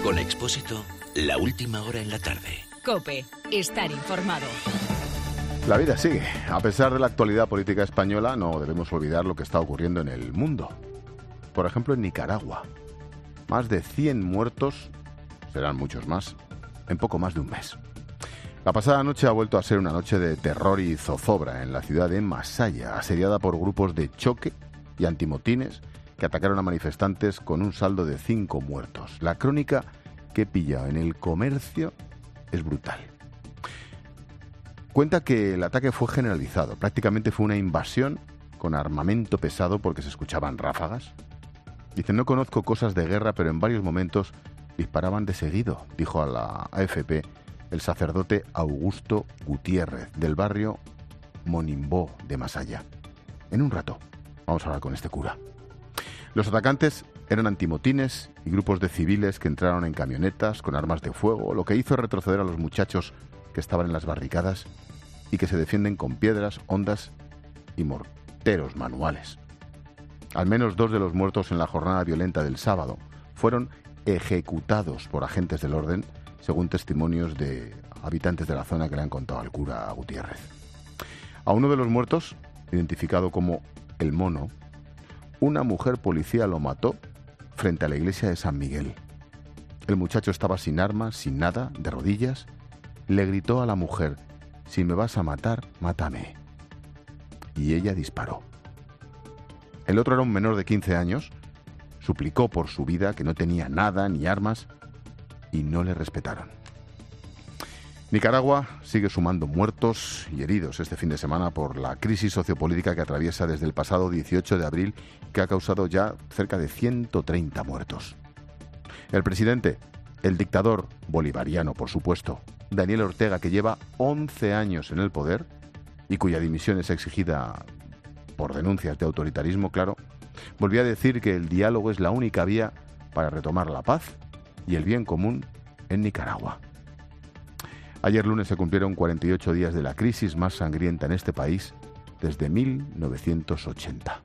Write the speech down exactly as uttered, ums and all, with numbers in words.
Con Expósito, la última hora en la tarde. COPE, estar informado. La vida sigue. A pesar de la actualidad política española, no debemos olvidar lo que está ocurriendo en el mundo. Por ejemplo, en Nicaragua. Más de cien muertos, serán muchos más, en poco más de un mes. La pasada noche ha vuelto a ser una noche de terror y zozobra en la ciudad de Masaya, asediada por grupos de choque y antimotines que atacaron a manifestantes con un saldo de cinco muertos. La crónica que he pillado en el comercio es brutal. Cuenta que el ataque fue generalizado, prácticamente fue una invasión con armamento pesado porque se escuchaban ráfagas. Dice, no conozco cosas de guerra, pero en varios momentos disparaban de seguido, dijo a la A F P el sacerdote Augusto Gutiérrez, del barrio Monimbó de Masaya. En un rato vamos a hablar con este cura. Los atacantes eran antimotines y grupos de civiles que entraron en camionetas con armas de fuego, lo que hizo retroceder a los muchachos que estaban en las barricadas y que se defienden con piedras, hondas y morteros manuales. Al menos dos de los muertos en la jornada violenta del sábado fueron ejecutados por agentes del orden, según testimonios de habitantes de la zona que le han contado al cura Gutiérrez. A uno de los muertos, identificado como el Mono, una mujer policía lo mató frente a la iglesia de San Miguel. El muchacho estaba sin armas, sin nada, de rodillas. Le gritó a la mujer, si me vas a matar, mátame. Y ella disparó. El otro era un menor de quince años, suplicó por su vida, que no tenía nada ni armas, y no le respetaron. Nicaragua sigue sumando muertos y heridos este fin de semana por la crisis sociopolítica que atraviesa desde el pasado dieciocho de abril, que ha causado ya cerca de ciento treinta muertos. El presidente, el dictador bolivariano, por supuesto, Daniel Ortega, que lleva once años en el poder y cuya dimisión es exigida por denuncias de autoritarismo, claro, volvió a decir que el diálogo es la única vía para retomar la paz y el bien común en Nicaragua. Ayer lunes se cumplieron cuarenta y ocho días de la crisis más sangrienta en este país desde mil novecientos ochenta.